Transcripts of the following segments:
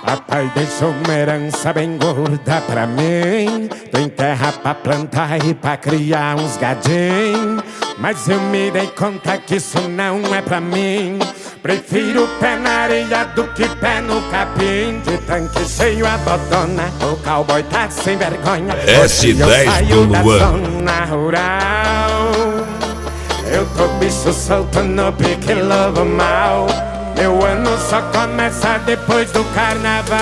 Papai deixou uma herança bem gorda pra mim. Tem terra pra plantar e pra criar uns gadinhos. Mas eu me dei conta que isso não é pra mim. Prefiro pé na areia do que pé no capim. De tanque cheio a botona, o cowboy tá sem vergonha. S10 do Luan. Zona rural. Eu tô bicho solto no pique lobo mal. Meu ano só começa depois do carnaval.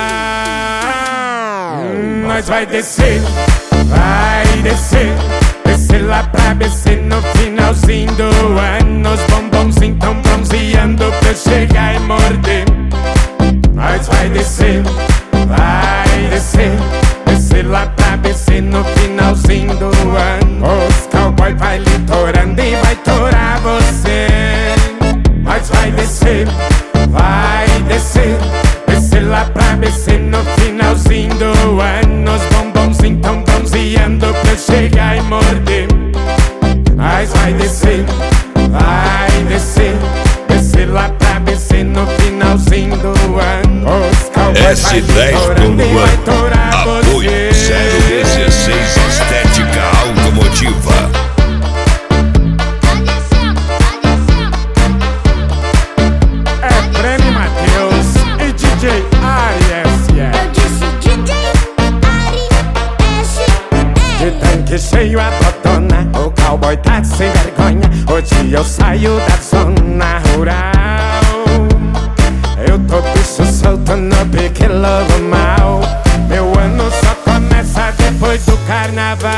Nós vai descer, vai descer. Descer lá pra BC no finalzinho do ano. Os bombonzinhos tão bronzeando pra eu chegar e morder. Nós vai descer, vai descer. Descer lá pra BC no finalzinho do ano. Os cowboy vai litorando e vai torar você. Nós vai descer, vai descer. Descer lá pra BC no finalzinho do ano. Os bombonzinhos tão bronzeando pra eu chegar e morder. Nós vai descer, vai descer. Descer lá pra BC no finalzinho do ano. Os cowboys vai litorando e vai torar você. 016 Estética Automotiva. Que cheio a botona, o cowboy tá sem vergonha. Hoje eu saio da zona rural. Eu tô bicho solto no pique lobo mal. Meu ano só começa depois do carnaval.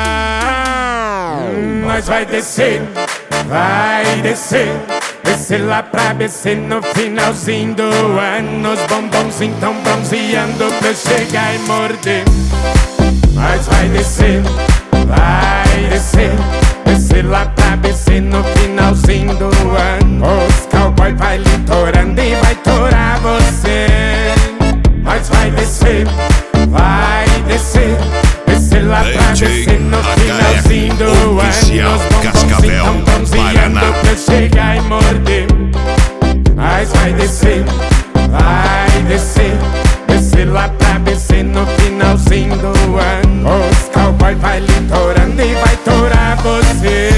Nós vai descer, vai descer. Descer lá pra BC no finalzinho do ano. Os bombonzinhos tão bronzeando pra eu chegar e morder. Nós vai descer, vai descer. Descer lá pra BC no finalzinho do ano. Os cowboy vai litorando e vai torar você. Nós vai descer, vai descer. Descer lá pra BC no finalzinho do ano. Os bombonzinhos tão bronzeando pra eu chegar e morder. Nós vai descer, vai descer. Descer lá pra BC no finalzinho do ano. Os cowboy vai litorando e vai torar você.